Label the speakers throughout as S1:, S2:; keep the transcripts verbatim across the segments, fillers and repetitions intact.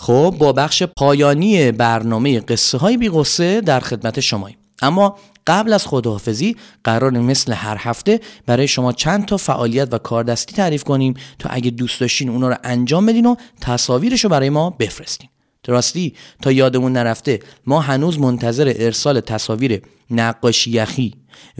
S1: خب با بخش پایانی برنامه قصه های بی غصه در خدمت شماییم. اما قبل از خداحافظی قرار مثل هر هفته برای شما چند تا فعالیت و کاردستی تعریف کنیم تا اگه دوست داشتین اونا رو انجام بدین و تصاویرشو برای ما بفرستین. راستی تا یادمون نرفته، ما هنوز منتظر ارسال تصاویر نقاشی یخی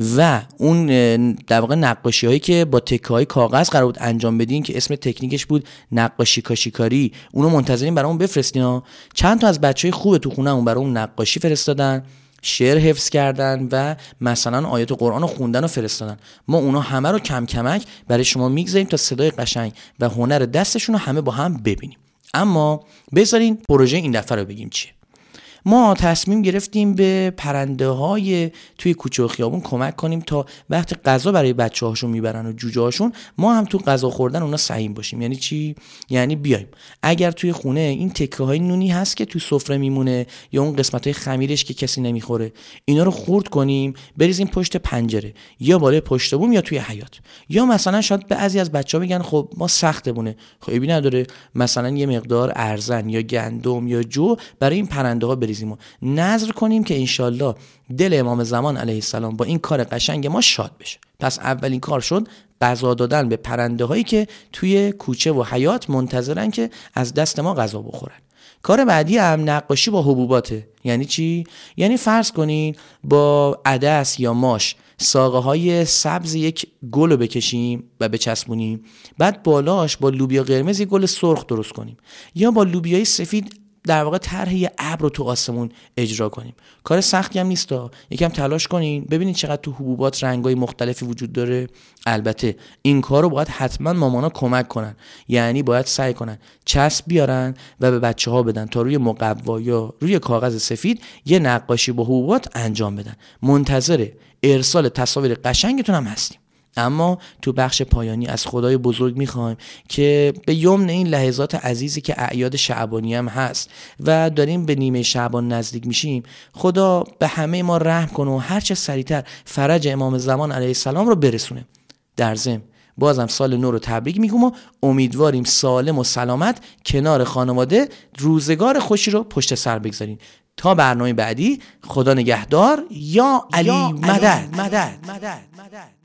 S1: و اون در واقع نقاشی هایی که با تکه های کاغذ قرار بود انجام بدین که اسم تکنیکش بود نقاشی کاشیکاری، اونو منتظرین برامون بفرستین ها. چند تا از بچهای خوب تو خونه‌مون برامون نقاشی فرستادن، شعر حفظ کردن و مثلا آیات قرآن رو خوندن و فرستادن. ما اونا همه رو کم کمک برای شما میگذاریم تا صدای قشنگ و هنر دستشون رو همه با هم ببینیم. اما بذارین پروژه این دفعه رو بگیم چیه. ما تصمیم گرفتیم به پرنده های توی کوچه و خیابون کمک کنیم تا وقتی غذا برای بچه هاشون میبرن و جوجه هاشون، ما هم تو غذا خوردن اونا سهیم باشیم. یعنی چی؟ یعنی بیایم اگر توی خونه این تکه های نونی هست که تو سفره میمونه یا اون قسمت های خمیرش که کسی نمیخوره، اینا رو خورد کنیم بریزیم پشت پنجره یا بالای پشت بوم یا توی حیاط. یا مثلا شاید بعضی از بچه‌ها بگن خب ما سختمونه، خب عیبی نداره، مثلا یه مقدار ارزن یا گندم یا جو برای این پرنده ها بریزیم و نذر کنیم که انشالله دل امام زمان علیه السلام با این کار قشنگ ما شاد بشه. پس اولین کار شد غذا دادن به پرنده هایی که توی کوچه و حیاط منتظرن که از دست ما غذا بخورن. کار بعدی هم نقاشی با حبوباته. یعنی چی؟ یعنی فرض کنین با عدس یا ماش ساقه های سبز یک گل رو بکشیم و بچسبونیم، بعد بالاش با لوبیا قرمز یک گل سرخ درست کنیم یا با لوبیای سفید در واقع طرح یه ابر رو تو آسمون اجرا کنیم. کار سختی هم نیست، یکم تلاش کنین ببینید چقدر تو حبوبات رنگای مختلفی وجود داره. البته این کار رو باید حتما مامانا کمک کنن، یعنی باید سعی کنن چسب بیارن و به بچه ها بدن تا روی مقوا یا روی کاغذ سفید یه نقاشی با حبوبات انجام بدن. منتظر ارسال تصاویر قشنگتون هم هستیم. اما تو بخش پایانی از خدای بزرگ میخوایم که به یمن این لحظات عزیزی که اعیاد شعبانی هم هست و داریم به نیمه شعبان نزدیک میشیم، خدا به همه ما رحم کنه و هرچه سریعتر فرج امام زمان علیه السلام رو برسونه. در ضمن بازم سال نو رو تبریک میگم و امیدواریم سالم و سلامت کنار خانواده روزگار خوشی رو پشت سر بگذارین. تا برنامه بعدی، خدا نگهدار یا علی مدد. مدد. مدد.